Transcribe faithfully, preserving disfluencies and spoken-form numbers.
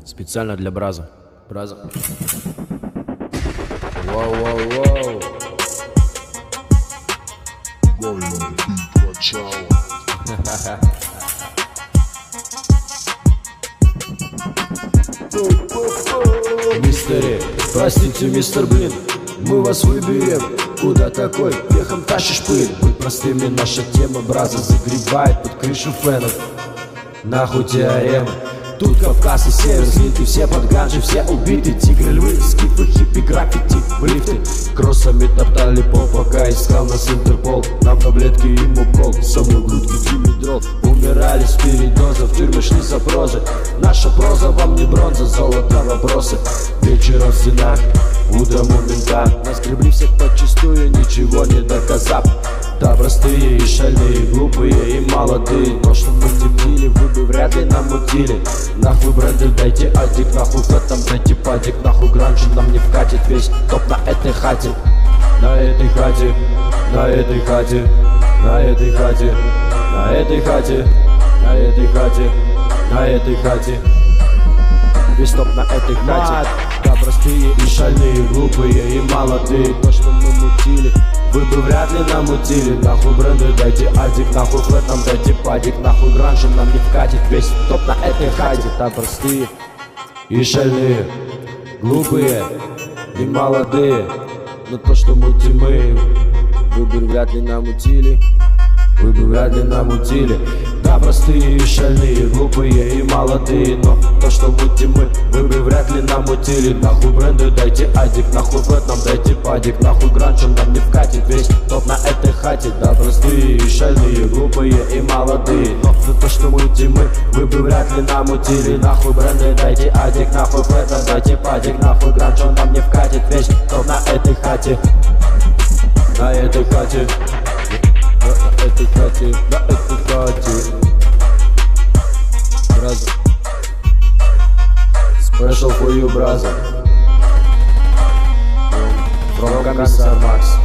Специально для Браза. Браза. Вау-вау-вау. Мистере, простите, мистер Блин, мы вас выберем. Куда такой вехом тащишь пыль? Будь простыми, наша тема Браза загребает под крышу фенов. Нахуй теоремы. Тут Кавказ и север слиты, все под ганжи, все убиты. Тигры, львы, скифы, хиппи, граффити в лифты. Кроссами топтали пол, пока искал нас Интерпол. Нам таблетки и укол, самой грудки димедрол. Умирали с передоза, в тюрьмы шли за прозой. Наша проза вам не бронза, золото вопросы. Вечером в стенах, утром у мента. Наскребли всех подчистую, ничего не доказав. Да, простые и шальные, глупые и молодые. То, что мы темнили, вы бы вряд ли нам мутили. Нахуй бренды, дайте адик, нахуй фэтом, дайте падик. Нахуй гранжи нам не вкатит весь топ на этой хате. На этой хате, на этой хате, на этой хате, на этой хате, на этой хате, на этой хате. Весь топ на этой хате. Да, простые и шальные, глупые и молодые. То, что мы мутили, вы бы вряд ли нам мутили. Нахуй бренды, дайте адик, нахуй флетом, дайте падик. Нахуй гранжи нам не вкатит весь топ на этой хате. Да, простые и шальные, глупые и молодые. Но то, что мутим мы, вы бы вряд ли нам мутили. Вы бы вряд ли нам мутили. Да, простые и шальные, глупые и молодые. Но то, что мутим мы, вы бы вряд ли нам мутили. Нахуй бренды, дайте адик, нахуй фэт нам дайте падик. Нахуй гранжем нам не вкатит весь топ на этой хате. Да, простые и шальные, глупые и молодые. Но то, что мутим мы, вы бы вряд ли нам мутили. Нахуй бренды, дайте адик, нахуй фэт нам дайте падик. Нахуй гранжем нам не вкатит весь топ на этой хате. На этой хате. На этой хате, на этой хате. Браза. Special for you, Браза. From Комиссар Макс.